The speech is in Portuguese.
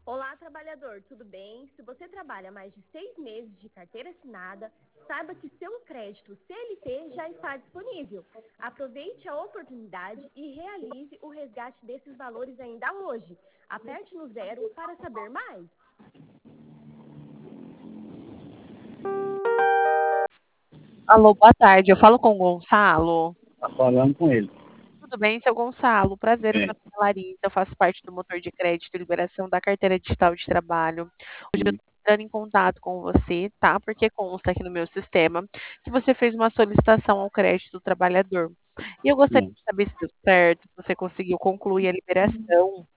Olá, trabalhador, tudo bem? Se você trabalha mais de 6 meses de carteira assinada, saiba que seu crédito CLT já está disponível. Aproveite a oportunidade e realize o resgate desses valores ainda hoje. Aperte no 0 para saber mais. Alô, boa tarde. Eu falo com o Gonçalo. Tá falando com ele. Tudo bem, seu Gonçalo? Prazer, meu Bem, nome é Larissa. Eu faço parte do motor de crédito e liberação da carteira digital de trabalho. Hoje eu sim, estou entrando em contato com você, tá? Porque consta aqui no meu sistema que você fez uma solicitação ao crédito do trabalhador. E eu gostaria sim. de saber se deu certo, se você conseguiu concluir a liberação.